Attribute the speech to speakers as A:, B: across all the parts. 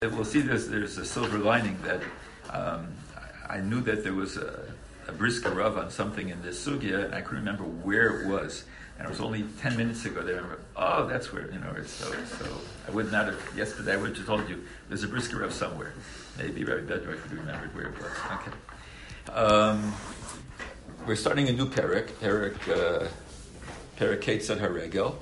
A: We'll see there's a silver lining that I knew that there was a brisker Rav on something in this sugya, and I couldn't remember where it was. And it was only 10 minutes ago that I remember, oh, that's where, it's so I would not have, yesterday I would have just told you, there's a brisker Rav somewhere. Maybe Rabbi Bedrock could remember where it was. Okay. We're starting a new Perek Ketzad HaRegel.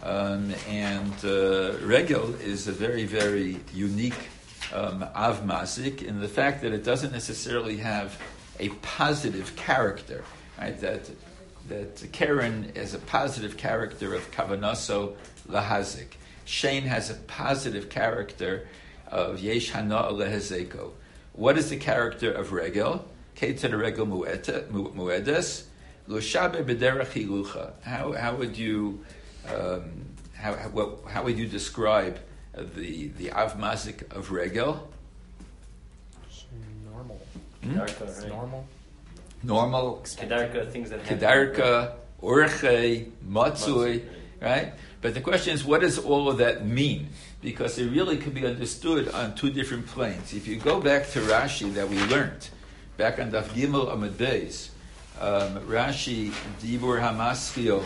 A: Regel is a very, very unique Av Mazik in the fact that it doesn't necessarily have a positive character, right? That Keren is a positive character of Kavanaso Lahazik. Shein has a positive character of Yesh Hana Lehezeko. What is the character of Regel? Ketzad Regel Muedes Lushabe B'derech Hilucha. How would you how would you describe the Av Mazik of Regel?
B: Normal.
C: Kedarka, right?
B: Normal.
C: Kedarka, things that happen.
A: Kedarka, Orche, Matsui, right? But the question is, what does all of that mean? Because it really could be understood on two different planes. If you go back to Rashi that we learned, back on Daf Gimel Amud Beis, Rashi, Dibur HaMaschil,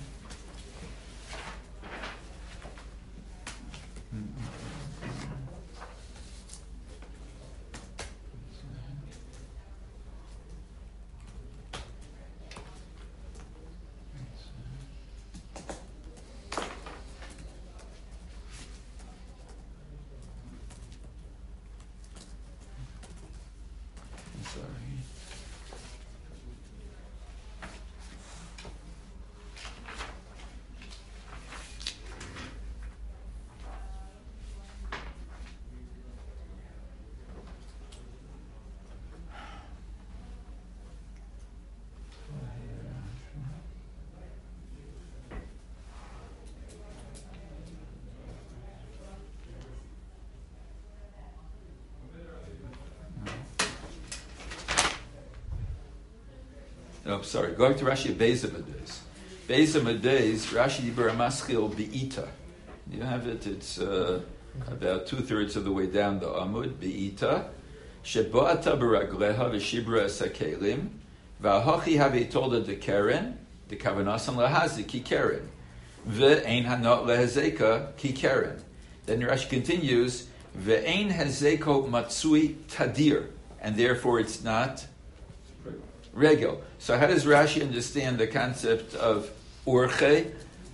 A: going to Rashi Beis Amades. Beis Amades, Rashi Dibur HaMaschil Be'ita. You have it, it's about 2/3 of the way down the Amud, Be'ita. Sheboata Baragleha V'shibra Esakelim V'ahochi Have Tolda De Keren De Kavanasan Lahazi Ki Keren Ve'ein Hanot Lehezeka Ki Keren. Then Rashi continues Ve'ein Hezeko Matsui Tadir, and therefore it's not Regel. So how does Rashi understand the concept of Urche?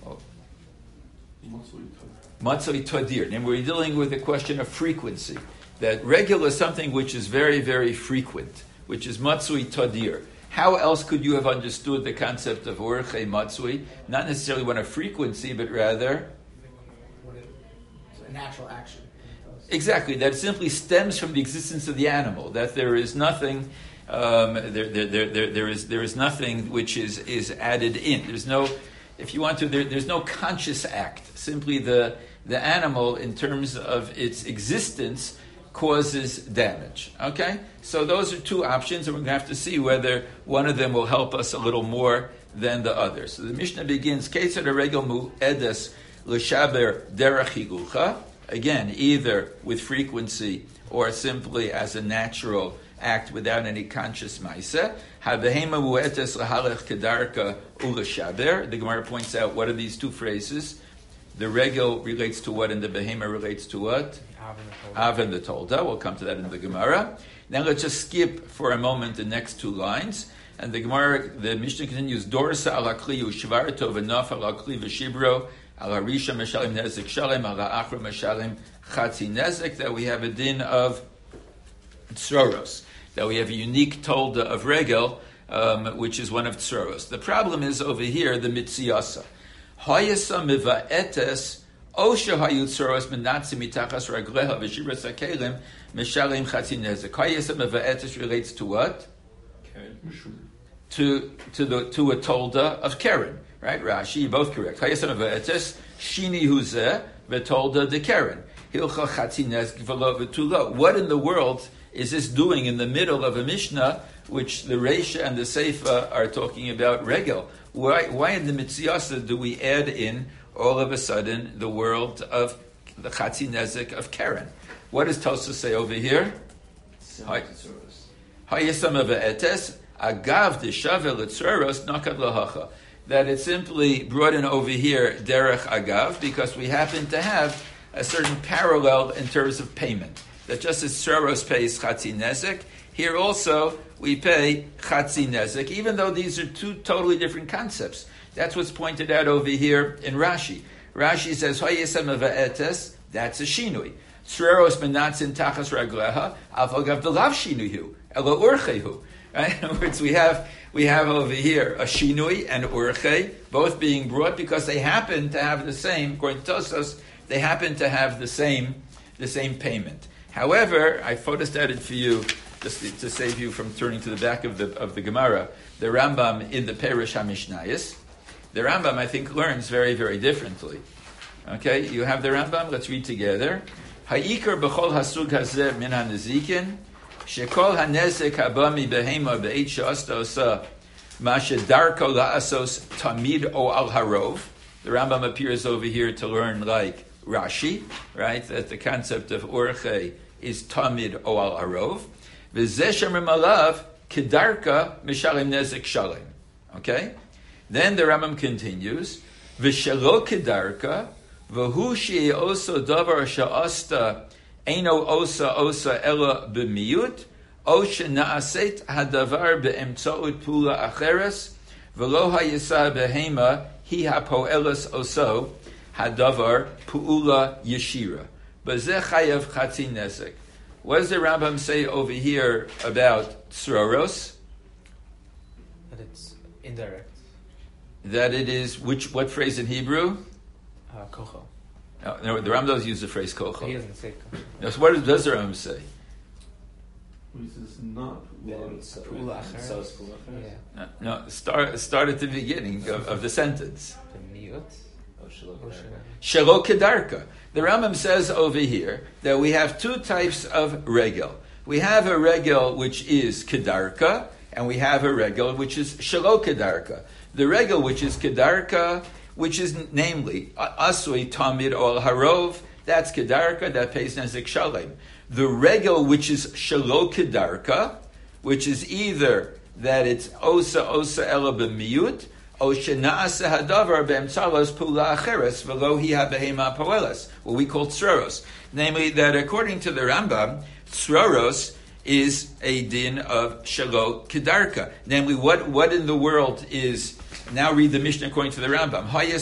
A: Matzoi Tadir. And we're dealing with the question of frequency. That Regel is something which is very, very frequent, which is Matzoi Tadir. How else could you have understood the concept of Urche Matzoi? Not necessarily one of frequency, but rather
B: It's a natural action.
A: Exactly. That simply stems from the existence of the animal. That there is nothing. There is nothing which is added in. There's no, if you want to, there's no conscious act. Simply the animal, in terms of its existence, causes damage. Okay, so those are two options, and we're going to have to see whether one of them will help us a little more than the other. So the Mishnah begins: Ketzad HaRegel Mu'edes L'Shaber Derech Higucha. Again, either with frequency or simply as a natural act without any conscious ma'aseh. Habehema mu'etes lahalech kedarka u'lashaber. The Gemara points out, what are these two phrases? The regel relates to what, and the behema relates to what? Av and the Tolda. We'll come to that in the Gemara. Now let's just skip for a moment the next two lines. And the Gemara, the Mishnah continues, Dorsa ala kli u'shvarto v'naf ala kli v'shibro ala risha meshalim nezek shalem ala achra meshalim chatzi nezek, that we have a din of Tzoros, that we have a unique tolda of Regel, which is one of Tzoros. The problem is over here, the Mitziyasa. Hayasa miva'etes osha hayu Tzoros menatzi mitachas ragleha v'shibras hakelim meshalim chatzi nezek. Hayasa miva'etes relates to what? To a tolda of Keren, right? Rashi, you're both correct. Hayasa miva'etes shini huzeh v'tolda de Keren. Hilcha chatzi nezek v'lo v'tulo. What in the world is this doing in the middle of a Mishnah, which the Reisha and the Seifa are talking about Regel? Why in the Mitziyasa do we add in all of a sudden the world of the Chatzi Nezek of Keren? What does Tosfos say over here? Hayisam of etes agav deshavel etzuros nakad lahacha. That it's simply brought in over here derech agav because we happen to have a certain parallel in terms of payment. That just as Tzuros pays chatzi nezek, here also we pay chatzi nezek, even though these are two totally different concepts. That's what's pointed out over here in Rashi. Rashi says, Hayisam of etes, that's a shinui. Tzuros menatzin tachas ragleha, avagav delav shinuhu, elo urchehu. In other words, we have over here a shinui and urche, both being brought because they happen to have the same, according to Tosfos, they happen to have the same payment. However, I photostated for you, just to save you from turning to the back of the Gemara, the Rambam in the Perush HaMishnayos. The Rambam, I think, learns very, very differently. Okay, you have the Rambam, let's read together. Ha'ikar b'chol hasug hazeh min ha'nezikin, shekol ha'nezek haba mi behema be'eit she'asta osa ma she'darko la'asos tamid o al harov. The Rambam appears over here to learn like Rashi, right? That the concept of urche is tamid o al harov. V'zeh shemrim alav kedarka mishalim nezek shalem. Okay? Then the Rambam continues, V'shelo kedarka, v'hu she'e oso davar she'asta eino osa ela b'miyut, o she'na'aset hadavar be'emtzout pula acheres, v'lo ha'yisa behema hi ha'poelas oso hadavar pu'ula yeshira. B'zeh chayav chatzi nezek. What does the Rambam say over here about Tzuros?
D: That it's indirect.
A: That it is, what phrase in Hebrew?
D: Kocho.
A: No, the Rambam doesn't use the phrase kocho.
D: He doesn't say kocho.
A: No, so what does the Rambam say?
E: This is not
A: No, start at the beginning of the sentence. Shelo kedarka. The Rambam says over here that we have two types of regel. We have a regel which is kedarka, and we have a regel which is shelo kedarka. The regel which is kedarka, which is namely asui tamid ol harov, that's kedarka, that pays nezek shalem. The regel which is shelo kedarka, which is either that it's osa ela b'miyut, o shenaasa hadavar be'emtzalos pula acheres v'lo hi habehema poelas, what we call tzuros. Namely, that according to the Rambam, tzuros is a din of shelo kedarka. Namely, what in the world is, now read the Mishnah according to the Rambam.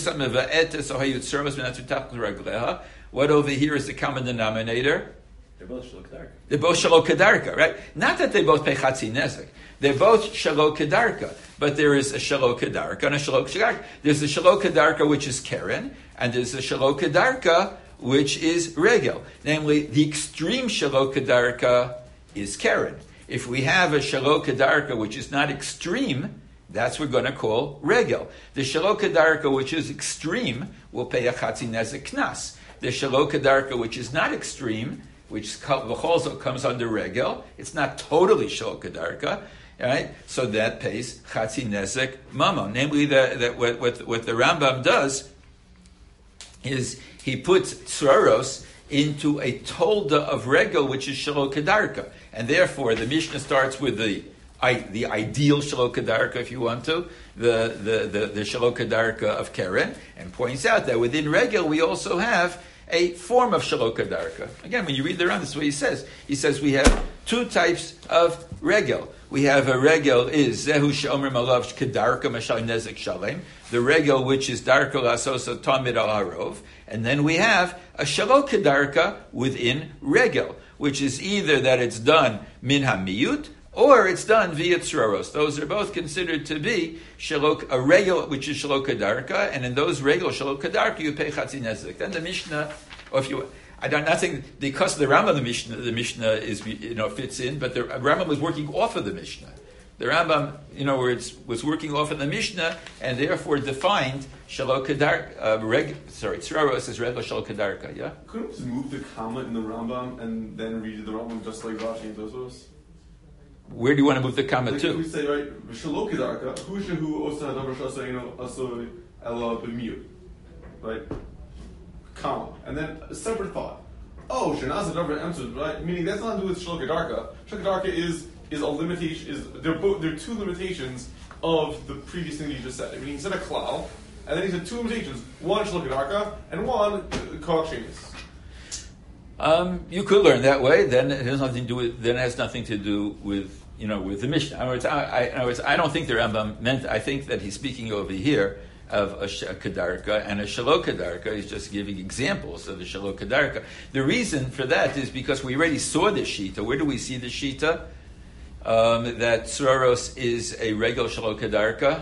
A: What over here is the common denominator?
C: They're both shelo kedarka.
A: They're both shelo kedarka, right? Not that they both pay chatzi nezek. They're both shelo kedarka, but there is a shelo kedarka and a shelo kedarka. There's a shelo kedarka which is keren, and there's a shelo kedarka which is regel. Namely, the extreme shelo kedarka is keren. If we have a shelo kedarka which is not extreme, that's what we're going to call regel. The shelo kedarka which is extreme will pay a chatzi nezek knas. The shelo kedarka which is not extreme, which v'cholzo comes under regel, it's not totally shelo kedarka, right? So that pays chatzi nezek mamon. Namely, that what the Rambam does is he puts tzuros into a tolda of regel, which is shelo kedarka, and therefore the Mishnah starts with the ideal shelo kedarka, if you want to, the shelo kedarka of keren, and points out that within regel we also have a form of shelo kedarka. Again, when you read the Rambam, this is what he says. He says we have two types of regel. We have a regel is zehu she'omrim alav kedarka mashal nezek shalem, the regel which is darko lasosa tamid al harov, and then we have a shelo kedarka within regel, which is either that it's done min hamiyut, or it's done via tzuros. Those are both considered to be a regel which is shelo kedarka, and in those regel shelo kedarka you pay chatzi nezek. Then the Mishnah, or if you, I'm not saying because of the Rambam the Mishnah is fits in, but the Rambam was working off of the Mishnah. The Rambam, was working off of the Mishnah, and therefore defined shelo kedarka. Tzuros is regel shelo kedarka. Yeah.
E: Couldn't we just move the comma in the Rambam and then read the Rambam just like Rashi and Tosfos?
A: Where do you want to move the comma to?
E: We say, right, Shelo kedarka, hu shehu osa hadavar she'aseinu asoi ela b'miyut. Right? Comma. And then a separate thought. oh, Shanaz Adavar answered, right? Meaning that's not to do with Shlokadarka. Shlokadarka is a limitation. They're two limitations of the previous thing that you just said. I mean, he said a klal, and then he said two limitations: one Shlokadarka and one Kach Shemis.
A: You could learn that way. Then it has nothing to do with. Then it has nothing to do with with the Mishnah. In other words, I don't think the Rambam meant. I think that he's speaking over here of a Kedarka and a Shalom Kedarka. He's just giving examples of the Shalom Kedarka. The reason for that is because we already saw the Shita. Where do we see the Shita? That Sroros is a regular Shalom Kedarka.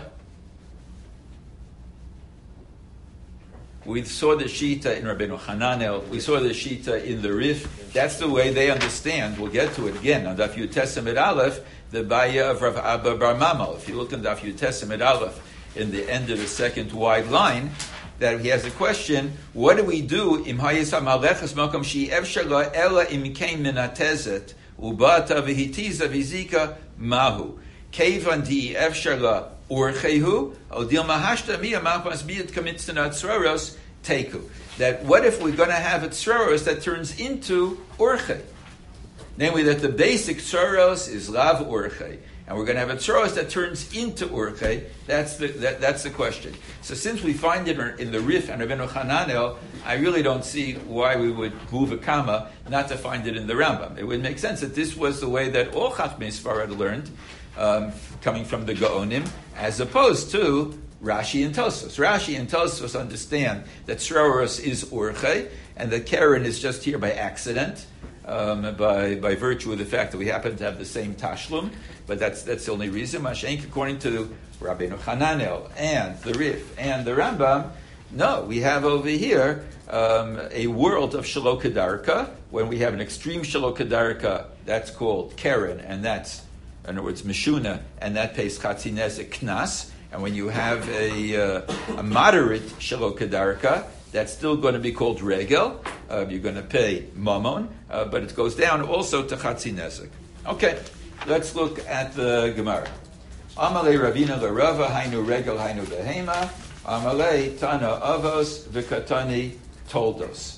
A: We saw the Shita in Rabbeinu Hananel. We saw the Shita in the Rif. That's the way they understand. We'll get to it again. On Daf Yud Testament Aleph, the Baya of Rav Abba Bar Mamal. If you look in Daf Yud Testament Aleph, in the end of the second wide line, that he has a question, what do we do im hayisa malechas makam shi efshara ela im kein minatezet ubata v'hitiza v'zika mahu kevan di efshara urchehu al dil mahashta miya mapas biyat kamitzinat tzroros teku. That what if we're going to have a tzroros that turns into urche? Namely, that the basic tzroros is lav urche, and we're going to have a tzoros that turns into urche. That's the question. So since we find it in the Rif and Rabbeinu Hananel, I really don't see why we would move a comma not to find it in the Rambam. It would make sense that this was the way that all Chachmei Sfarad learned, coming from the Gaonim, as opposed to Rashi and Tosfos. Rashi and Tosfos understand that tzoros is urche, and that Karen is just here by accident. By virtue of the fact that we happen to have the same tashlum, but that's the only reason. Mashenk, according to Rabbeinu Hananel and the Rif and the Rambam, no, we have over here a world of Shelo Kedarka. When we have an extreme Shelo Kedarka, that's called Karen, and that's, in other words, Meshuna, and that pays Chatzi Nezek Knas. And when you have a moderate Shelo Kedarka, that's still going to be called regel. You're going to pay mamon, but it goes down also to chatzi nezek. Okay, let's look at the Gemara. Amalei Ravina l'Rava hainu regel hainu behema. Amalei Tana Avos v'Katani Toldos.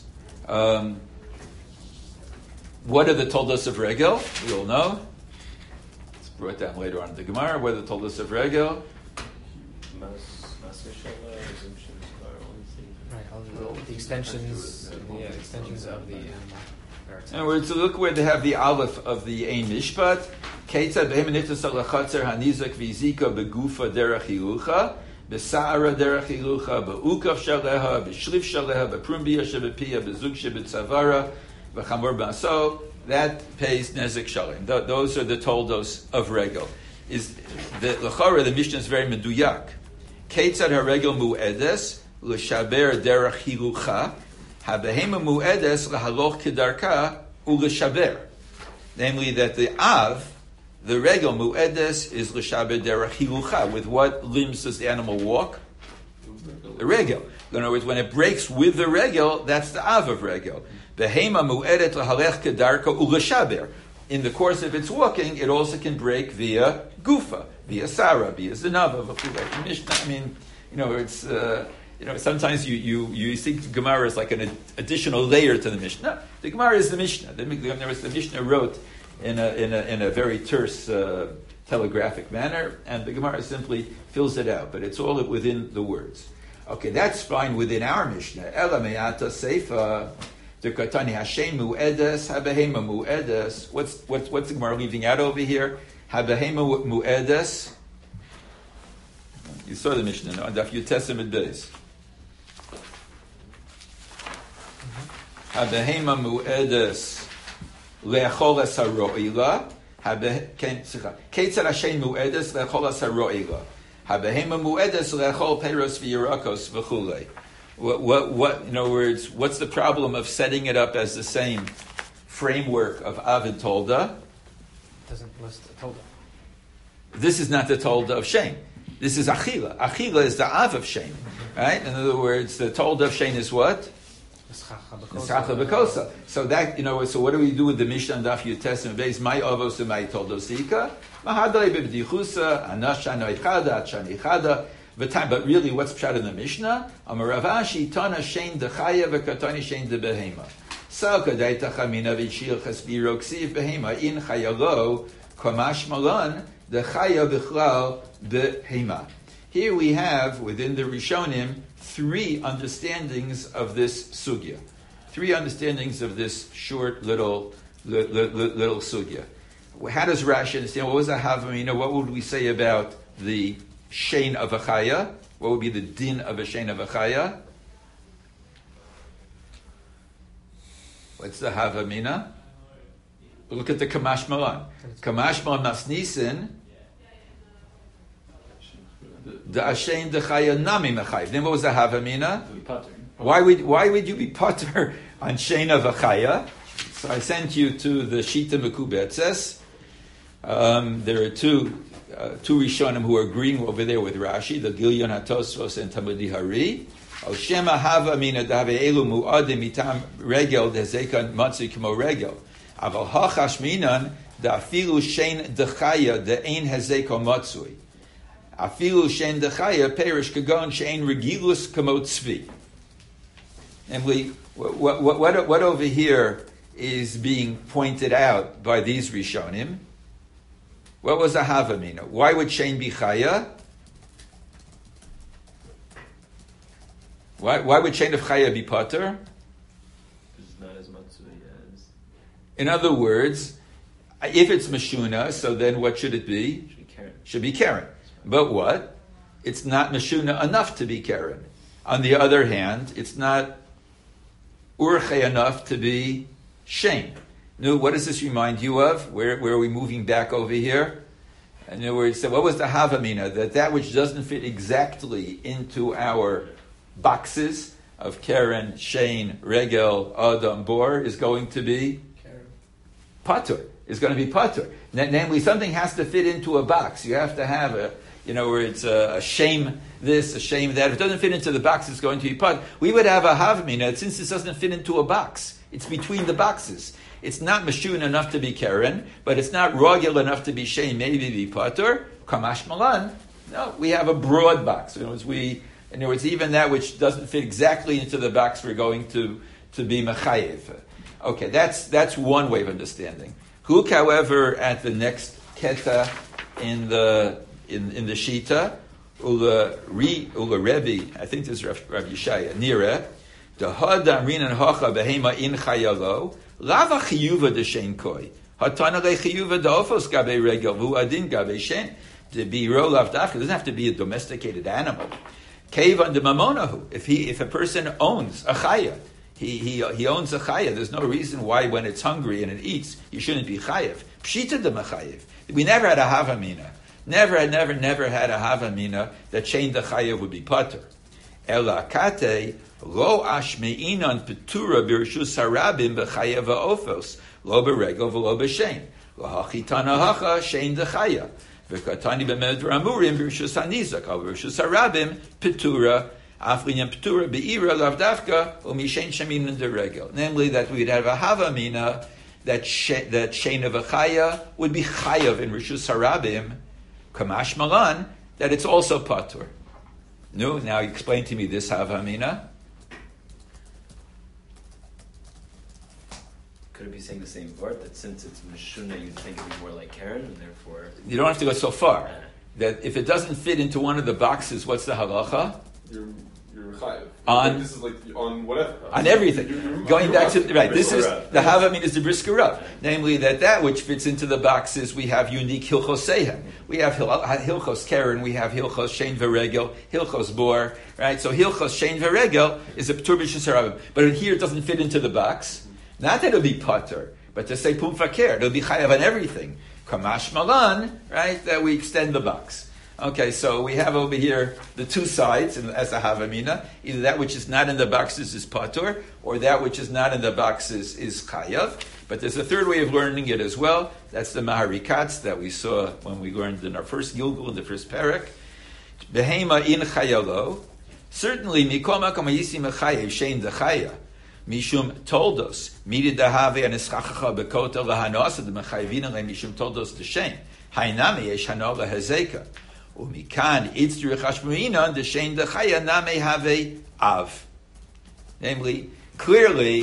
A: What are the Toldos of regel? We all know. It's brought down later on in the Gemara. What are the Toldos of regel?
D: The extensions of the animal.
A: In other words, look where they have the aleph of the Ein Mishpat. Ketzad behemenitus alachatzer hanizak v'zika begufa derech hilucha, besa'ara derech hilucha, be'ukav shaleha, be'shlif shaleha, be'prumbiya shebepiya, be'zug shebetzavara, be'chamor ba'aso. That pays nezek shalim. Those are the toldos of regel. Is the l'chara, the Mishnah is very meduyak. Ketzad haregel mu'edes l'shaber derech hilucha, habehema mu'edes l'haloch kedarka u'l'shaber. Namely, that the av, the regel mu'edes, is l'shaber derech hilucha. With what limbs does the animal walk? The regel. In other words, when it breaks with the regel, that's the av of regel. Behema mu'edet l'halech kedarka u'l'shaber. In the course of its walking, it also can break via gufa, via sarah, via zanava, Mishnah. I mean, it's sometimes you think Gemara is like an additional layer to the Mishnah. No, the Gemara is the Mishnah. The Mishnah wrote in a very terse telegraphic manner, and the Gemara simply fills it out. But it's all within the words. Okay, that's fine within our Mishnah. Ela me'ata seifa. Katani Hashem mu'edes, habehema mu'edes. What's the Gemara leaving out over here? Habehema mu'edes. You saw the Mishnah, no? Daf Yud Testament Beis. Habehema mu'edes le'achol es haro'ila. Ketzad Hashem mu'edes le'achol es haro'ila. Habehema mu'edes le'achol peiros v'yirakos v'chulei. What? In other words, what's the problem of setting it up as the same framework of Av and Tolda?
D: Doesn't list Tolda.
A: This is not the Tolda of Shem. This is Achila. Achila is the Av of Shem, right? In other words, the Tolda of Shem is what? Nischacha B'kosa. So that, so what do we do with the Mishnah and Daf Yud Testament Beis? My Avos and my Toldosika. Mahadalei b'bdichusa, anasha noichada, atshanichada. But really, what's pshat in the Mishnah? Amaravashi tana shein dechaya v'katani shein debehema. Salka daita chamina v'shil chasbiro ksiv behema in chayalo kamash malan the chaya bichlal behema. Here we have within the Rishonim 3 understandings of this sugya. 3 understandings of this short little sugya. How does Rashi understand? What was a havamina? What would we say about the shein of a chaya? What would be the din of a shein of a chaya? What's the havamina? Look at the Kamash Malan. Kamash Malan Masnisin, the Ashein the chaya nami mechayiv. Then what was the havamina? Why would you be potter on shein of a chaya? So I sent you to the Shita Mekubetzes. There are two Rishonim who are agreeing over there with Rashi, the Gilyon HaTosfos and Talmudi Hari. Oshema hava mina dave elu mu'adim mitam regel dezekan matzi kmo regel. Aval hachash minan da afilu shein dechaya de ein hezeko matzui. Afilu shein dechaya perish kagon shein regilus kmo tzvi. And what over here is being pointed out by these Rishonim? What was the havamina? Why would shein be chaya? Why would shein of chaya be potter?
C: It's not as matzui as.
A: In other words, if it's meshuna, so then what should it be? Should be keren. But what? It's not meshuna enough to be keren. On the other hand, it's not urche enough to be shein. Now, what does this remind you of? Where are we moving back over here? In other words, so what was the havamina? That which doesn't fit exactly into our boxes of keren, shein, regel, adam, bor is going to be patur. Is going to be patur. Namely, something has to fit into a box. You have to have where it's a shame this, a shame that. If it doesn't fit into the box, it's going to be patur. We would have a havamina since this doesn't fit into a box. It's between the boxes. It's not meshun enough to be keren, but it's not rogel enough to be shein, maybe be patur. Kamash malan. No, we have a broad box. In other words, even that which doesn't fit exactly into the box, we're going to be mechayev. Okay, that's one way of understanding. Hook, however, at the next keta in the shita, ula Rebbe, I think this is Rav Yeshaya, nire, the hadam rinan hacha behema in chayalo, lava chiyuva de shein koi, hatana le chiyuva de ofos gabe regel vu adin gabe shein. To be rolav dafka doesn't have to be a domesticated animal. Kevan de mamonahu. If a person owns a chaya, he owns a chaya. There's no reason why when it's hungry and it eats, you shouldn't be chayev. Pshita de machayev. We never had a havamina. Never had a havamina that shein de chayev would be pater. Ela kate lo ashmeinan petura birshus harabim bechayev ofos lo beregel v'lo b'shein lo hachitana hacha shein de chaya. V'katani b'medr amurim b'rishus hanizak al b'rishus harabim petura afrinyan petura be'ira lavdavka u'mishein shemin deregel. Namely, that we'd have a havamina that shein of a chaya would be chayav in rishus harabim kamash malan that it's also patur. No, now explain to me this havamina.
C: Could it be saying the same word that since it's meshuna, you'd think it'd be more like Karen, and therefore
A: you don't have to go so far. That if it doesn't fit into one of the boxes, what's the halacha?
E: You're chayav.
A: On
E: this is like on whatever.
A: On everything. Going back to right. This is the havamina is the brisker rav. Namely, that which fits into the boxes, we have unique hilchos sehem. We have hilchos keren. We have hilchos shein v'regel, hilchos bor. Right. So hilchos shein v'regel is a p'tur b'shus harabim. But here it doesn't fit into the box. Not that it'll be pater, but to say pum fakir, it'll be chayav on everything. Kamash malan, right? That we extend the box. Okay, so we have over here the two sides as a havamina. Either that which is not in the boxes is pater, or that which is not in the boxes is chayav. But there's a third way of learning it as well. That's the Maharikatz that we saw when we learned in our first Gilgul, in the first parak. Behema in chayalo. Certainly, mikoma kamayisi mechayev shein dechaya. Mishum toldos, midid dahave and eschachacha bekota lahanos the mechayvina le mishum toldos deshein. Hainami yesh hano lahezeka. Umikan itzdur chashmuinan deshein dechaya name have av. Namely, clearly,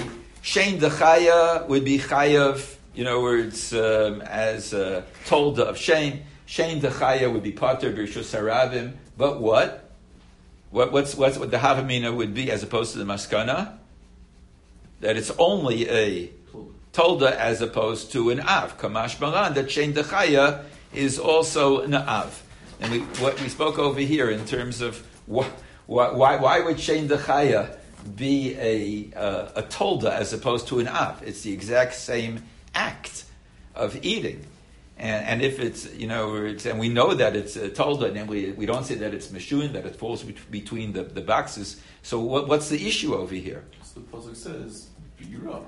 A: Shein dechaya would be chayav, where it's as told of Shein. Shein dechaya would be pater b'rishus haravim. But what? What's what the havamina would be as opposed to the maskana? That it's only a tolda as opposed to an av. Kamash malan, that shein dechaya is also an av. And what we spoke over here in terms of why would shein dechaya be a tolda as opposed to an av? It's the exact same act of eating. And if it's, and we know that it's a tolda, and we don't say that it's meshun, that it falls between the boxes. So what's the issue over here?
E: So the pasuk says, "B'yira."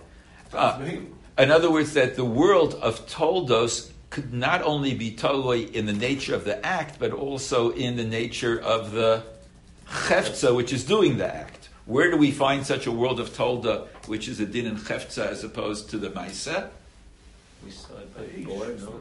A: In other words, that the world of toldos could not only be toloi in the nature of the act, but also in the nature of the cheftza, which is doing the act. Where do we find such a world of tolda, which is a din in cheftza as opposed to the maiseh?
C: We saw it by Bor, no?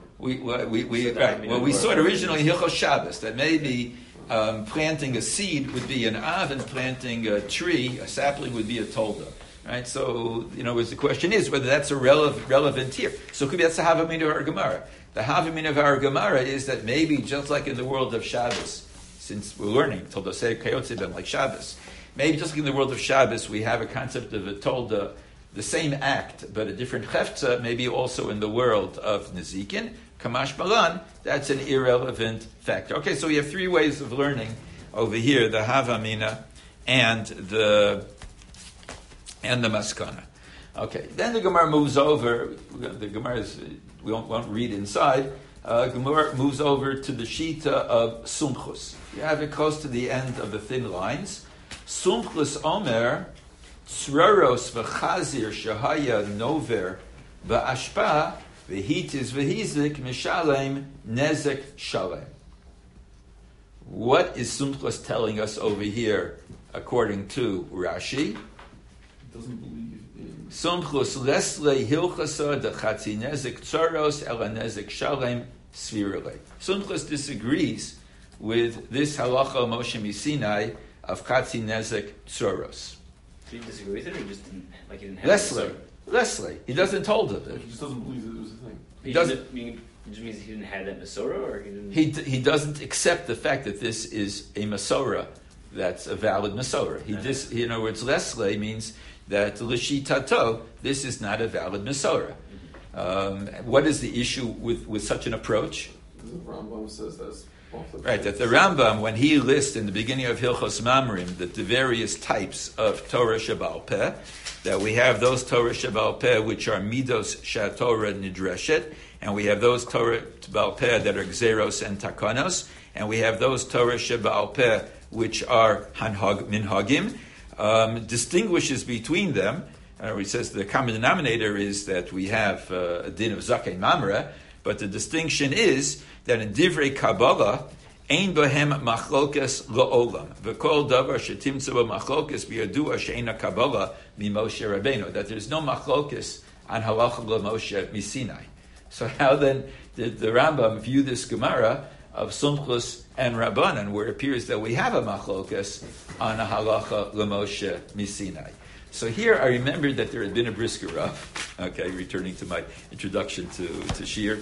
A: We saw it originally in Hilchos Shabbos, that maybe planting a seed would be an av, and planting a tree, a sapling, would be a tolda. Right? So, the question is whether that's a relevant here. So it could be that's the havamina of our Gemara. The havamina of our Gemara is that maybe just like in the world of Shabbos, since we're learning, tolda kayotze ben, like Shabbos, maybe just like in the world of Shabbos, we have a concept of a tolda, the same act, but a different cheftza, maybe also in the world of Nezikin, Kamash Malan, that's an irrelevant factor. Okay, so we have three ways of learning over here, the Havamina and the Maskana. Okay, then the Gemara moves over, the Gemara is, we won't read inside, Gemara moves over to the Shita of Sumchus. You have it close to the end of the thin lines. Sumchus Omer, Tzraros v'chazir shahaya nover v'ashpa v'hitis v'hizik mishalem nezek shalem. What is Sumchus telling us over here, according to Rashi?
E: He doesn't believe in
A: Sumchus lesle hilchasa dechatzi nezek tzraros ela nezek shalem svirale. Sumchus disagrees with this halacha Moshe Misinai of chatzi nezek tzraros.
C: Did he disagree with it, or he just didn't have
A: Leslie. He doesn't hold of
E: it.
A: it.
E: He just doesn't believe that it was a thing.
A: He doesn't.
C: It just means he didn't have that Masorah, or he didn't.
A: He doesn't accept the fact that this is a Masorah that's a valid Masorah. In other words, Leslie means that l'shitato, this is not a valid Masorah. What is the issue with such an approach?
E: The Rambam says that's
A: right, that the Rambam, when he lists in the beginning of Hilchos Mamrim that the various types of Torah Sheba'al Peh, that we have those Torah Sheba'al Peh which are Midos Shatorah Nidreshet, and we have those Torah Sheba'al Peh that are Gzeros and Takanos, and we have those Torah Sheba'al Peh which are Minhagim, distinguishes between them. He says the common denominator is that we have a din of Zakei Mamre, but the distinction is that in Divrei Kabbalah, ein bohem machlokes la'olam. V'kol davar shetimtzu b'machlokes b'yadua she'ena Kabbalah mi-Moshe Rabbeinu. That there's no machlokes on halacha l'Moshe mi-Sinai. So how then did the Rambam view this Gemara of Sumchus and Rabbanan, where it appears that we have a machlokes on a halacha l'Moshe mi-Sinai? So here I remembered that there had been a brisker Rav. Okay, returning to my introduction to Shir.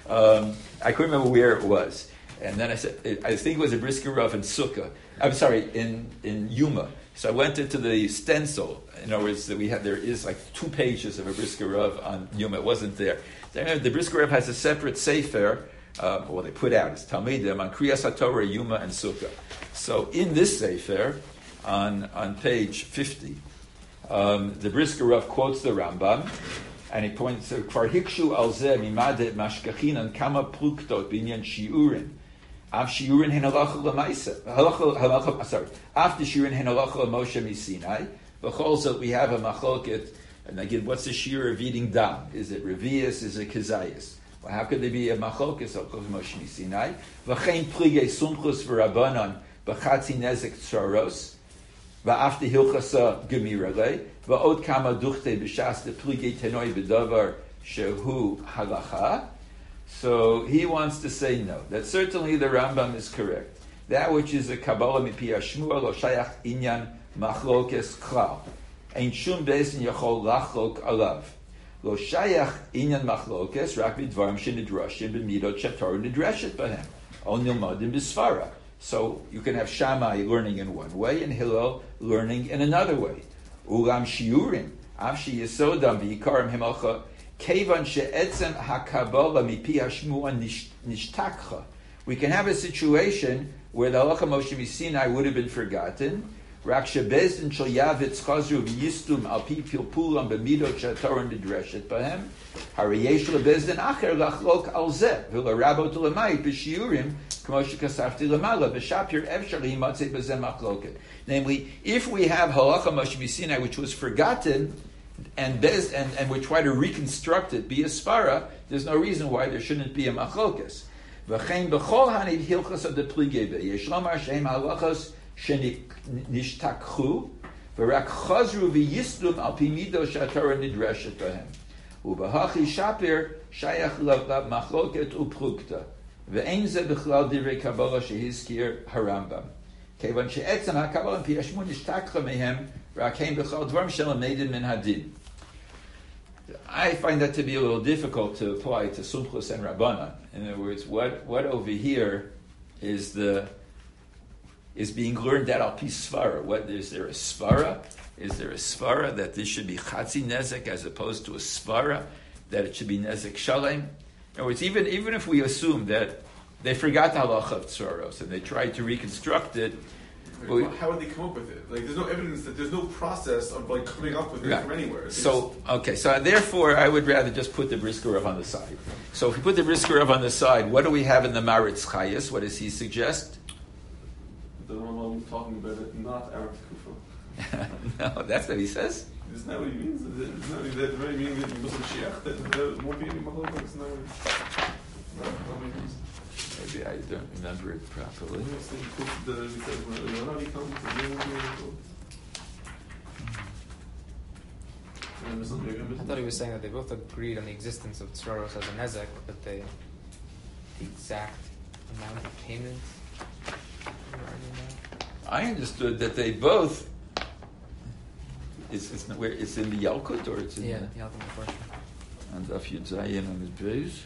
A: I couldn't remember where it was. And then I said, I think it was a brisker Rav in Sukkah. I'm sorry, in Yuma. So I went into the stencil. In other words, there is like 2 pages of a brisker Rav on Yuma. It wasn't there. The brisker Rav has a separate sefer, they put out, it's Talmidim, on Kriyas HaTorah, Yuma, and Sukkah. So in this sefer, on page 50, the brisker Rav quotes the Rambam, and he points to Kvar Hikshu al Zeh Mimade Mashkachinan Kama Pluktot Binyan Shiurin. Af Shiurin Hen Halacha L'Maisa. Sorry. After Shiurin Hen Halacha L'Moshe Misinai. V'chol we have a machloket. And again, what's the shiur of eating dam? Is it revius? Is it kezayis? Well, how could there be a machloket of Moshe Misinai? V'chein pligei sumchus v'rabanan b'chatzi nezek tzaros. V'after hilchasa gemirale. V'od kama duchte b'shas de pligei tenoi b'davar shehu halacha. So he wants to say no. That certainly the Rambam is correct. That which is a Kabbalah mipi Shmuel lo shayach inyan machlokes klal. ein shum beis din yachol lachlok alav. Lo shayach inyan machlokes rak b'dvarim shenidrashim b'midot shetor nidreshet b'hem. O nilmadim b'sfara. So you can have Shammai learning in one way and Hillel learning in another way. Ulam shiurim, avshi yesodam v'yikarim himalcha, kevan she'etzem hakabala mipi hashmua nishtakcha. We can have a situation where the halacha Moshe Sinai would have been forgotten. Rak shebezdin shel yavitz chazru v'yistum al pi pilpulam b'midot she'torah nidreshet b'hem. Hariyesh lebezdin acher lachlok al zeh v'larabot l'mayit b'shiurim. Namely, if we have halacha Moshe Sinai, which was forgotten, and we try to reconstruct it, be a svara, there's no reason why there shouldn't be a machlokes. V'chein b'chol hanid hilchos of the pligeve yesh lomar shehem halachos shenishtakchu v'rak chazru v'yisdum al pi mido she'atorah nidreshet b'hem u'b'hachi shapir shayach machloket u'plukta. Ve'ein ze b'chlal divrei Kabbalah shehizkir harambam. Kevan she'etzem ha'Kabbalah pi hashmu nishtakcha mehem ra'kein b'chlal dvarim shelamedim min hadin. I find that to be a little difficult to apply to Sumchus and Rabbanan. In other words, what over here is being learned at al pi svara? What is there a svara? Is there a svara that this should be chatzi nezek as opposed to a svara that it should be nezek shalem? In other words, even if we assume that they forgot the halacha of tzoros and they tried to reconstruct it,
E: how would they come up with it? Like, there's no evidence that there's no process of like coming up with it from anywhere.
A: So therefore, I would rather just put the Brisker Rav on the side. So if we put the Brisker Rav on the side, what do we have in the Maritz Chayes? What does he suggest?
E: The Rambam talking about it, not Arab Kufa.
A: No, that's what he says.
E: Isn't that what he means? Isn't that very meaning that Muslim Shiach that there won't be any machlokes? Isn't that what he means?
A: Maybe I don't remember it properly.
D: I thought he was saying that they both agreed on the existence of tzoros as a nezek, but the exact amount of payment.
A: I understood that they both. It's in the Yalkut or it's in
D: the Yalkut portion.
A: And Daf Yud Zayin on his base.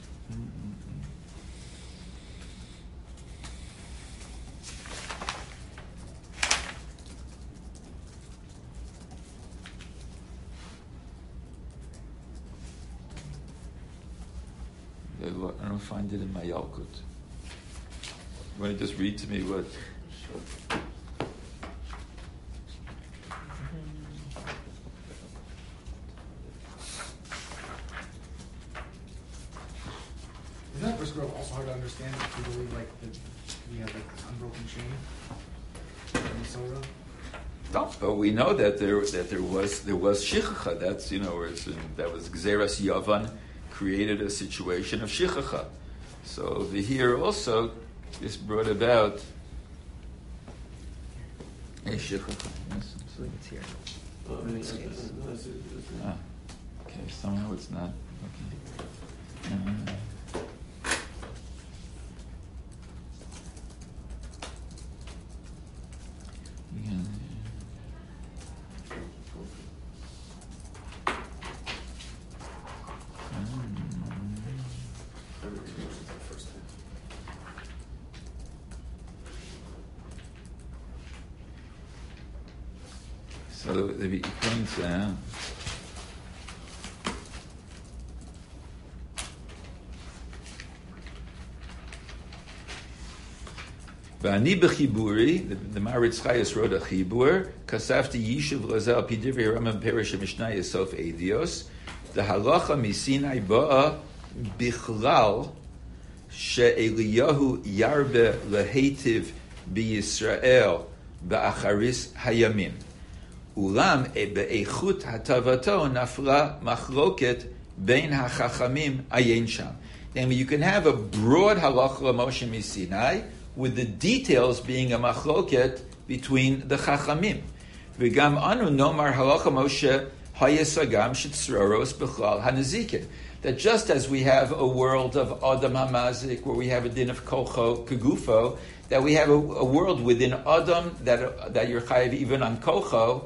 A: I don't find it in my Yalkut. You want to just read to me what?
B: Is that Brisker also hard to understand if you believe like we have like this unbroken chain in the Torah?
A: No, but we know that there was shichacha. That's that was Gzeras Yavan created a situation of shichacha. So over here also this brought about a shichacha. Yes,
D: it's here.
A: Okay, somehow it's not. Okay. So he points out V'ani b'chiburi, the Maritz Chayes wrote a chibur, kasafti yishuv lazel pidivri Rambam Perish Mishnah Yosef Edios, the halacha misinai ba'a bichlal she'eliyahu yarbe lehetiv b'Yisrael ba'acharis hayamim. Ulam be'echut hatavato nafla machloket bein hachachamim ayin sham. Namely, you can have a broad halacha Moshe Sinai with the details being a machloket between the chachamim. V'gam anu nomar halacha Moshe hayesagam shetzroros b'chlal hanazikin. That just as we have a world of Adam Hamazik, where we have a din of Kocho, Kegufo, that we have a world within Adam that you're chayiv even on Kocho,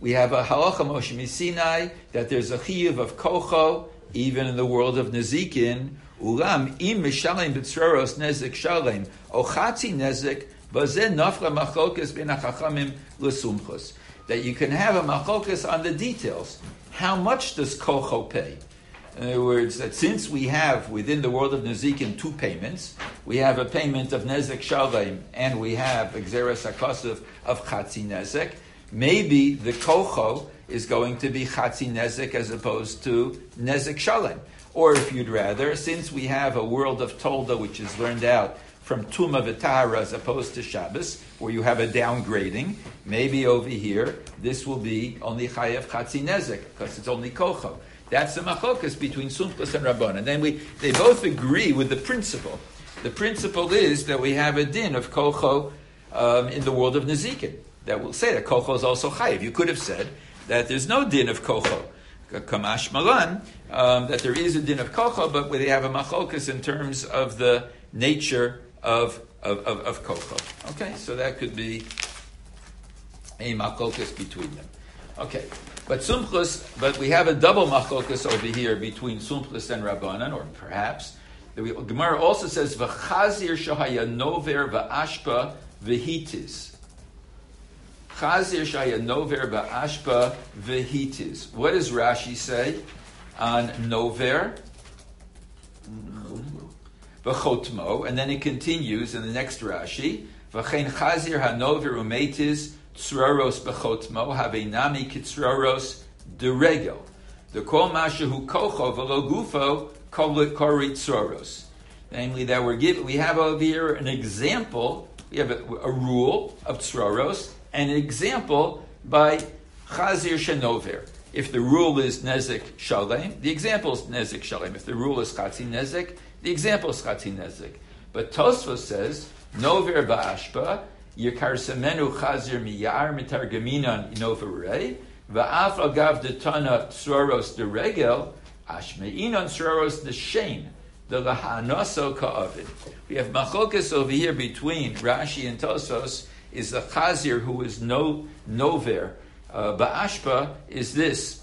A: We have a halacha Moshe Sinai that there's a chiyuv of kocho even in the world of nezikin. Ulam im mishalem b'tzroros nezik shalem ochatzi nezik bazen nafla machlokas ben hachachamim l'sumchus. That you can have a machlokas on the details. How much does kocho pay? In other words, that since we have within the world of nezikin two payments, we have a payment of nezik shalem and we have exeres hakosov of chatzi nezik. Maybe the kocho is going to be chatzi nezik as opposed to nezik shalem. Or if you'd rather, since we have a world of tolda which is learned out from Tuma V'Tahara as opposed to Shabbos, where you have a downgrading, maybe over here, this will be only chayav chatzi nezik, because it's only kocho. That's the machlokas between Sumchus and Rabban. And then they both agree with the principle. The principle is that we have a din of kocho in the world of nezikin. That will say that kocho is also chayav. You could have said that there's no din of kocho. Kamash Malan, that there is a din of kocho, but where they have a machlokas in terms of the nature of kocho. Okay, so that could be a machlokas between them. Okay, but we have a double machlokas over here between Sumchus and Rabbanan, or perhaps. The Gemara also says, V'chazir shahaya nover v'ashpa v'hitis. Chazir shaya nover ba'ashpa v'hitis. What does Rashi say on nover? V'chotmo. And then it continues in the next Rashi. V'chein chazir hanover umetis tzroros b'chotmo haveinami kitzroros deregel. The kol mashahu kocho v'lo gufo kori tzroros. Namely, that we have over here an example. We have a rule of tzroros. An example by Chazir Shenover. If the rule is Nezik Shalem, the example is Nezik Shalem. If the rule is Chatzi Nezik, the example is Chatzi Nezik. But Tosfos says, Nover Ba'ashpa, Yekar Semenu Chazir Miyar Mitargaminan Noverei, Va'af Agav Detana Tzroros Deregel, Ashmeinon Tzroros Deshain, the Lahanoso Ka'avid. We have Machokas over here between Rashi and Tosfos. Is the chazir who is nover ba'ashpa, is this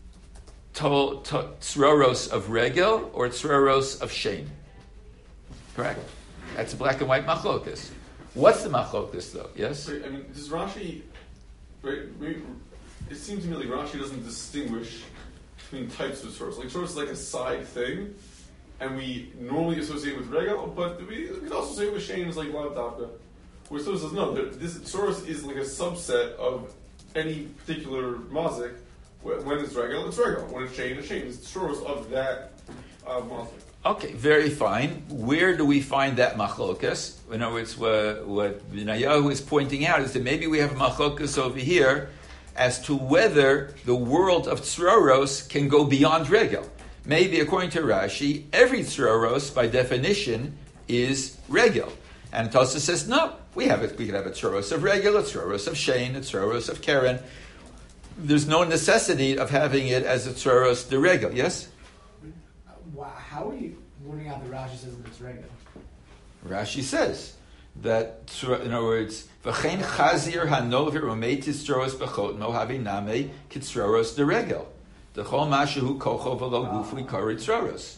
A: tzroros of regel or tzroros of shame? Correct. That's a black and white machlokas. What's the machlokas though? Yes.
E: Wait, I mean, does Rashi? Right. It seems to me like Rashi doesn't distinguish between types of tzroros. Like tzroros is like a side thing, and we normally associate with regel, but we can also say with shame is like lav dafka. Where Soros says, no, this Soros is like a subset of any particular mazik. When it's regular, it's regular. When it's chain, it's chain. It's Soros of that mazik.
A: Okay, very fine. Where do we find that machlokas? In other words, what Binayahu is pointing out is that maybe we have a machlokas over here as to whether the world of tzroros can go beyond regel. Maybe, according to Rashi, every tzroros, by definition, is regel. And Tosfos says, no, we could have a tzroros of regel, a tzroros of shein, a tzroros of keren. There's no necessity of having it as a tzroros de regel, yes?
B: How are you learning out the Rashi says that it's regel?
A: Rashi says that, in other words, v'chein chazir hanover umeitis tzroros b'chotmo haviname kitzroros de regel. D'chol mashahu kocho v'lo gufui kari tzroros.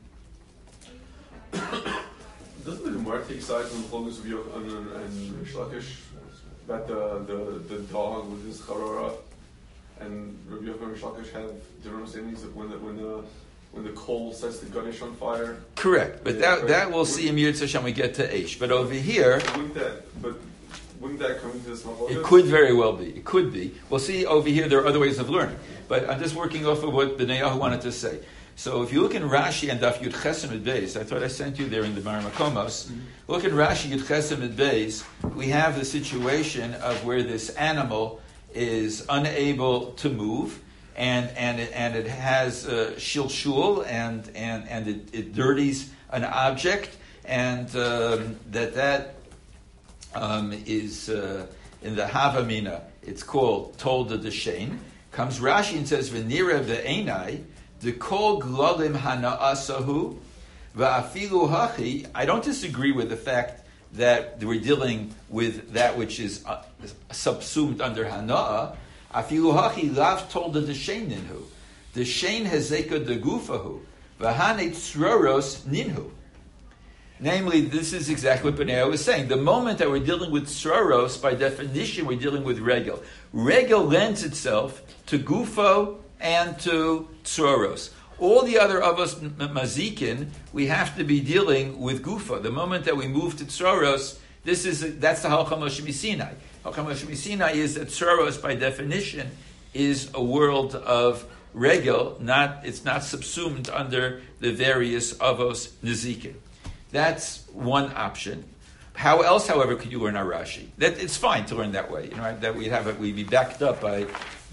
E: Doesn't the Gemara take sides on the Cholomus of Yochanan and Rish Lakish about the dog with his charora, and Rabbi Yochanan and Rish Lakish have different understandings of when the coal sets the Ganesh on fire?
A: Correct, but that we'll see in Yirtzeh Hashem when we get to Eish. But over here,
E: wouldn't that come into this machlokas?
A: It could very well be. It could be. We'll see over here. There are other ways of learning, but I'm just working off of what B'nai wanted to say. So if you look in Rashi and Daf Yud Ches Amud Beis, I thought I sent you there in the Mar Makomos. Look in Rashi Yud Ches Amud Beis. We have the situation of where this animal is unable to move, and it has shilshul, and it dirties an object, and that is in the Havamina. It's called Tolda Deshain. Comes Rashi and says V'nira ve'enai. The kol glalim hana'asahu va'afilu hachi. I don't disagree with the fact that we're dealing with that which is subsumed under hana'ah. Afilu hachi lav told the shein ninhu. The shein hezeka de gufahu. V'hane tzroros ninhu. Namely, this is exactly what Benaya was saying. The moment that we're dealing with tzroros, by definition, we're dealing with regel. Regel lends itself to gufo and to tzroros. All the other avos mazikin, we have to be dealing with gufo. The moment that we move to tzroros, that's the halcha Moshe Sinai. Halcha Moshe Sinai is that tzroros, by definition, is a world of regel. It's not subsumed under the various avos nazikin. That's one option. How else, however, could you learn our Rashi? That it's fine to learn that way. Right? That we'd be backed up by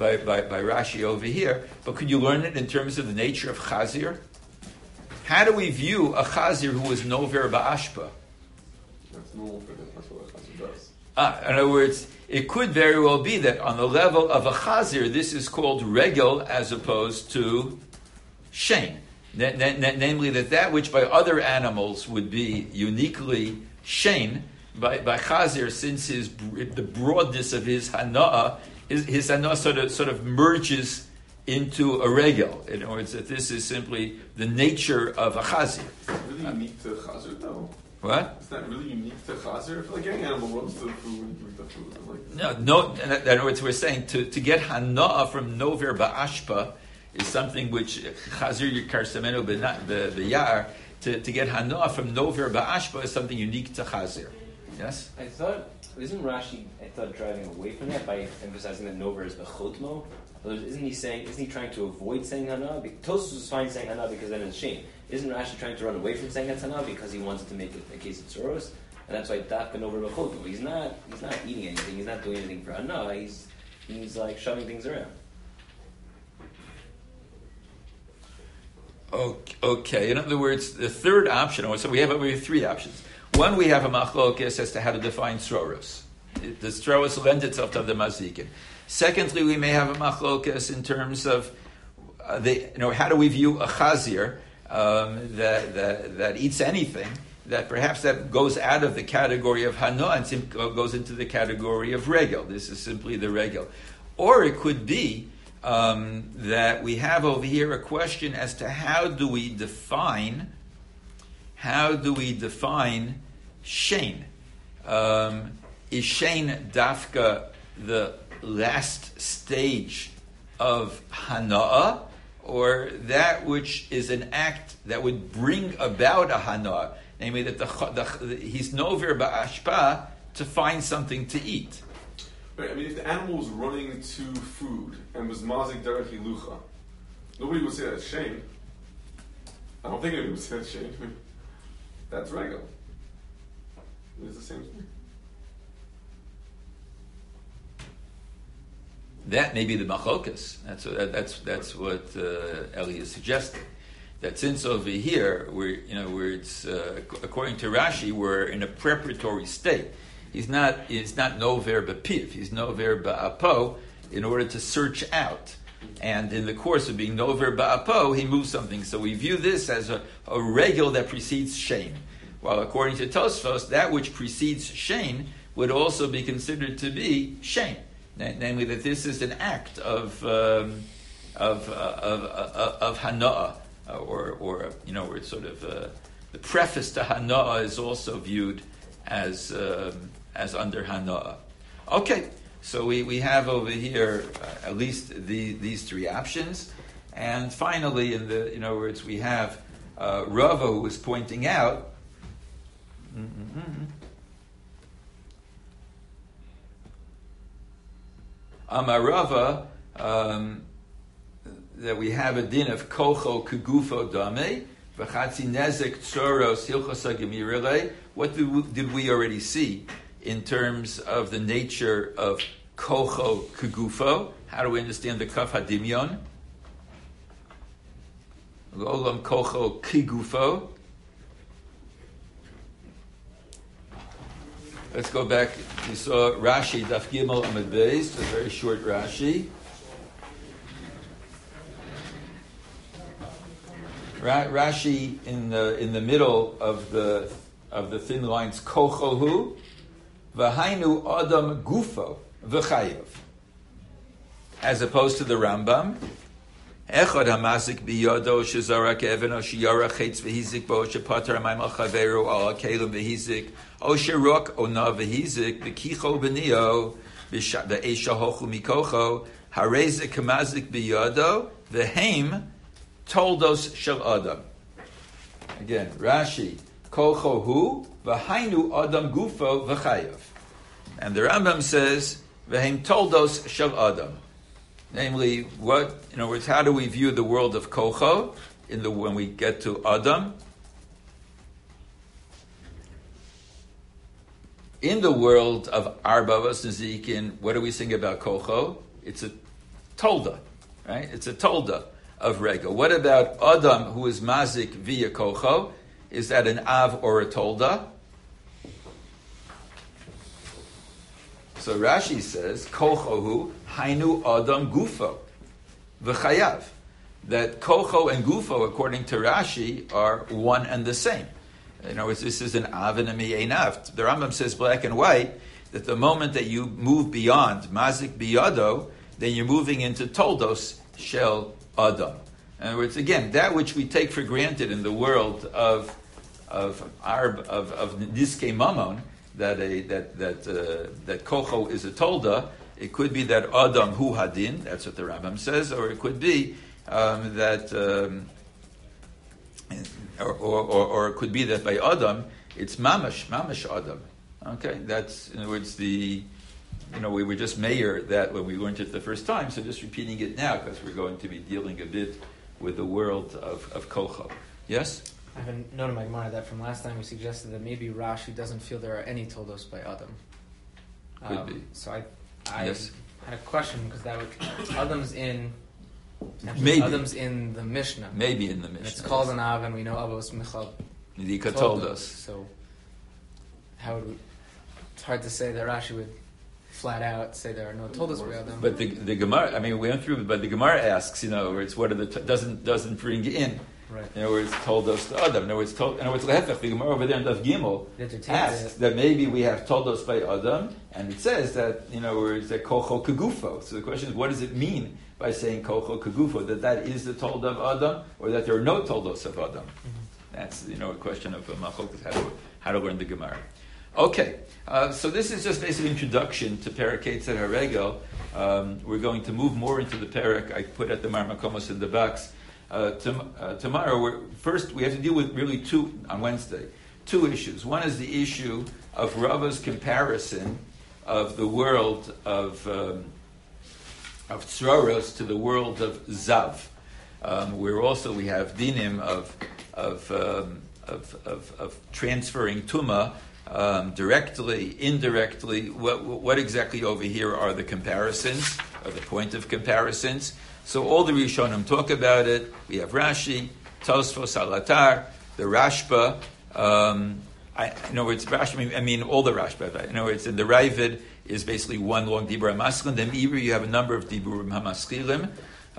A: Rashi over here. But could you learn it in terms of the nature of Chazir? How do we view a Chazir who is nover ba'ashpa?
E: That's normal for them. That's what a Chazir does.
A: In other words, it could very well be that on the level of a Chazir, this is called regel as opposed to shein. Namely, that which by other animals would be uniquely shein, by Chazir, since the broadness of his hana'ah, his hana'ah sort of merges into a regel. In other words, that this is simply the nature of a Chazir.
E: It's really unique to Chazir, though.
A: What?
E: It's not really unique to Chazir. I feel like any animal runs to the food and eats the food.
A: No. In other words, we're saying to get hana'ah from nover ba'ashpa is something which Chazir Yikar Semenu B'Yar, to get Hana'ah from Nover Ba'ashpa is something unique to Chazir. Yes?
C: I thought, isn't Rashi, driving away from that by emphasizing that Nover is B'chotmo? Isn't he trying to avoid saying Hana'ah? Tosfos was fine saying Hana'ah because then it's shame. Isn't Rashi trying to run away from saying that's Hana'ah because he wanted to make it a case of Tzoros? And that's why Daf Nover B'chotmo. He's not eating anything, he's not doing anything for Hana'ah, he's like shoving things around.
A: Okay. In other words, the third option, so we have three options. One, we have a machlokes as to how to define tzroros. The tzroros lends itself to the mazikin. Secondly, we may have a machlokes in terms of how do we view a chazir that eats anything, that perhaps that goes out of the category of hana'ah and goes into the category of regel. This is simply the regel. Or it could be that we have over here a question as to how do we define shein? Is shein dafka the last stage of hana'ah, or that which is an act that would bring about a hana'ah, namely that he's nover ba'ashpa to find something to eat?
E: Right, I mean, if the animal was running to food and was mazik derech hilucha, nobody would say that's shame. I don't think anybody would say that's shame. That's regel. It's the same thing.
A: That may be the machokas. That's what Eli is suggesting. That since over here according to Rashi, we're in a preparatory state. He's not nover b'piv. He's nover ba'apo in order to search out. And in the course of being nover ba'apo, he moves something. So we view this as a regel that precedes shein. While according to Tosfos, that which precedes shein would also be considered to be shein. Namely, that this is an act of hana'ah, or it's sort of the preface to hana'ah is also viewed as under hana'ah. Okay, so we have over here at least these three options, and finally, in other words, we have Rava who is pointing out. Amarava, that we have a din of kocho kugufo dame, v'chatzi nezek tzoros hilchosa gemirele. What did we already see in terms of the nature of kocho kugufo? How do we understand the kaf hadimyon? Olam kocho kigufo. Let's go back. We saw Rashi, Daf Gimel Amud Beis, a very short Rashi. Rashi in the middle of the thin lines, Kochohu, V'hainu Adam Gufo V'chayev. as opposed to the Rambam. Echad hamazik biyodo shezarak even o sheyara chetz v'hizik bo shepater amayim al chaveru al kelim v'hizik o sherok o na v'hizik v'kicho b'nio v'esha hochu mikocho hareze kamazik biyodo v'heim toldos shel adam. Again, Rashi, kocho hu v'hainu adam gufo v'chayav. And the Rambam says, v'heim toldos shel adam. Namely, what, in other words, how do we view the world of kocho when we get to Adam? In the world of Arba Nezikin, what do we sing about kocho? It's a tolda, right? It's a tolda of Rega. What about Adam, who is mazik via kocho? Is that an av or a tolda? So Rashi says, kochohu hainu adam gufo v'chayav. That kocho and gufo, according to Rashi, are one and the same. In other words, this is an av and a mi'enav. The Rambam says black and white that the moment that you move beyond mazik biyado, then you're moving into toldos shel adam. In other words, again, that which we take for granted in the world of niskei mamon, that kocho is a tolda. It could be that adam hu hadin. That's what the Rambam says, or it could be that, or it could be that by adam it's mamash adam. Okay, that's, in other words, we were just mayor that when we learned it the first time, so just repeating it now because we're going to be dealing a bit with the world of kocho. Yes.
D: I have a note in my Gemara that from last time we suggested that maybe Rashi doesn't feel there are any toldos by Adam.
A: Could be.
D: So I
A: Yes.
D: had a question because that would Adam's in
A: Maybe.
D: Adam's in the Mishnah.
A: Maybe in the
D: And
A: Mishnah.
D: it's called an Av, and we know Avos Michal
A: Nidika told us.
D: So how would we, it's hard to say that Rashi would flat out say there are no toldos by Adam.
A: But the Gemara, I mean, we went through, but the Gemara asks, where it's what are the doesn't bring in.
D: Right.
A: In other words, told us to Adam. In other words, Lehefech, the Gemara over there in Daf Gimel
D: Entertains
A: asks
D: it.
A: that maybe we have told us by Adam, and it says that, where it's that kocho kagufo. So the question is, what does it mean by saying kocho kagufo? That is the told of Adam, or that there are no toldos of Adam? Mm-hmm. That's, a question of how to learn the Gemara. Okay, so this is just basically introduction to Perek Ketzad HaRegel. We're going to move more into the Perek. I put at the Marmakomos in the box. Tomorrow, we have to deal with really on Wednesday, two issues. One is the issue of Rava's comparison of the world of Tzroros to the world of Zav. Where also we have dinim of transferring Tuma directly, indirectly. What exactly over here are the comparisons, or the point of comparisons? So all the Rishonim talk about it. We have Rashi, Tosfos, Alatar, the Rashba. In other words, Rashi, I mean all the Rashba. In other words, in the Ravid is basically one long Dibur HaMaskil. Then Ibri, you have a number of Dibur HaMaskilim.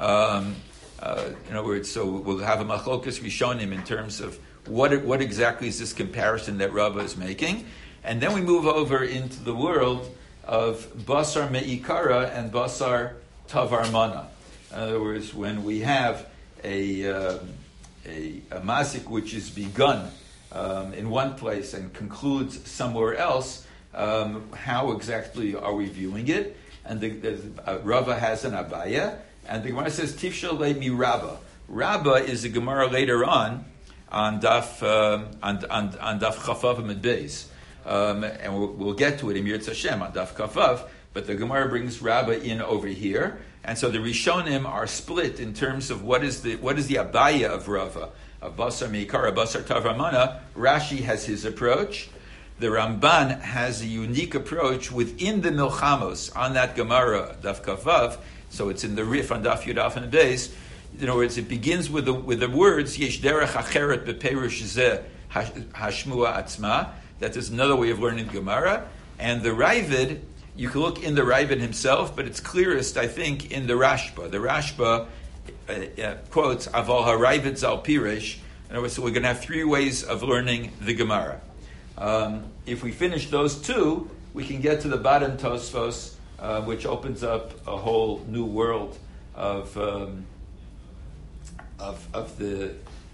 A: In other words, so we'll have a Machlokas Rishonim in terms of what exactly is this comparison that Rava is making. And then we move over into the world of Basar Me'ikara and Basar Tavar Mana. In other words, when we have a masik which is begun in one place and concludes somewhere else, how exactly are we viewing it? And Rava has an abaya, and the Gemara says Tifshal le mi Rabba. Rabba is a Gemara later on Daf Chafav Amid Beis, and we'll get to it in Yirtz Hashem on Daf Chafav. But the Gemara brings Rabba in over here. And so the Rishonim are split in terms of what is the abaya of Rava, of Basar Meikara, Basar Tavramana. Rashi has his approach. The Ramban has a unique approach within the Milchamos on that Gemara, Daf Kavav. So it's in the Rif on Daf Yudaf and Beis. In other words, it begins with the words Yesh derech acheret beperush zeh hashmua atzma. That is another way of learning Gemara. And the Ravid, you can look in the Ravid himself, but it's clearest, I think, in the Rashba. The Rashba quotes, Aval HaRavid Zal Piresh. In other words, so we're going to have three ways of learning the Gemara. If we finish those two, we can get to the bottom Tosfos which opens up a whole new world of the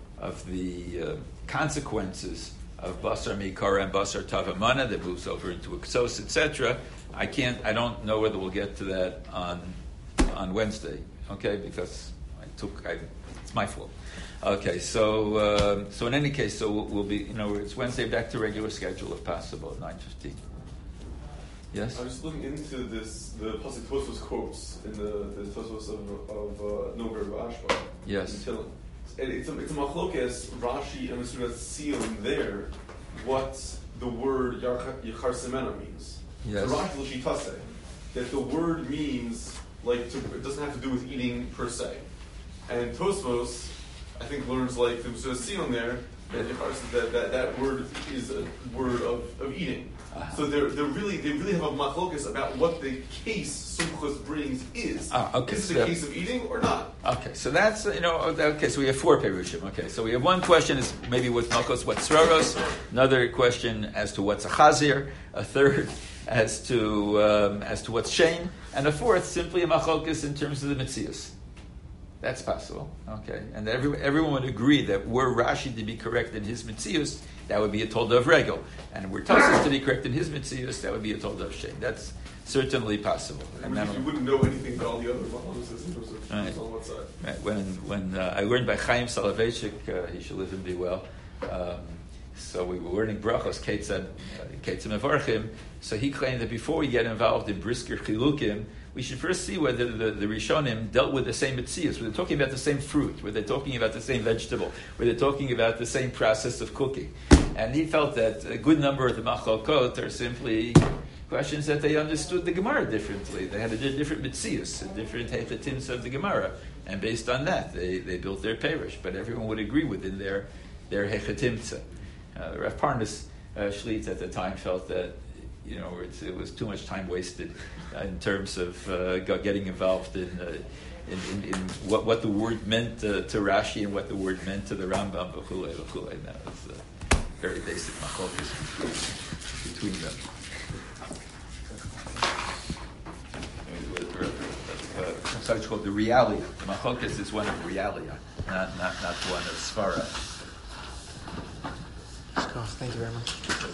A: consequences of Basar Mikara and Basar Tavamana that moves over into Exos, etc. I don't know whether we'll get to that on Wednesday, okay? Because it's my fault. Okay, so in any case, we'll be, it's Wednesday, back to regular schedule if possible at 9:15. Yes?
E: I was looking into this, the Pasuk Tosfos quotes in the Tosfos of Nogar Ashba.
A: Yes.
E: It's a machlokes, Rashi and Masurat Sion there, what the word Yachar Semena means.
A: Yes.
E: So Rashi L'Shita say that the word means, it doesn't have to do with eating per se. And Tosfos, I think, learns like the Masurat Sion there, that word is a word of eating. Uh-huh. So they really have a machlokas about what the case Sumchos brings is.
A: Okay.
E: Is it a case of eating or not?
A: Okay, so that's, okay, so we have 4 perushim. Okay, so we have one question is maybe what's malchos, what's sroros, another question as to what's a chazir, a third as to what's shein, and a fourth simply a machlokas in terms of the mitzias. That's possible, okay, and everyone would agree that were Rashi to be correct in his mitzius, that would be a tolda of regel, and were Tosfos to be correct in his mitzius, that would be a tolda of shein. That's certainly possible. And
E: you wouldn't know anything about all the other mahalus in terms of on what side.
A: Right. When I learned by Chaim Soloveitchik, he should live and be well. So we were learning brachos, Ketzad Mevarchim. So he claimed that before we get involved in brisker chilukim, we should first see whether the Rishonim dealt with the same mitzias, whether they're talking about the same fruit, whether they're talking about the same vegetable, whether they're talking about the same process of cooking. And he felt that a good number of the machlokot are simply questions that they understood the Gemara differently. They had a different mitzias, different hechetims of the Gemara. And based on that, they built their parish. But everyone would agree within their hechetimtza. Rav Parnas Shlitz at the time felt that it was too much time wasted in terms of getting involved in what the word meant to Rashi and what the word meant to the Rambam. And that was a very basic machlokes between them. Sometimes called the realia. Machlokes is one of realia, not one of svara.
D: Thank you very much.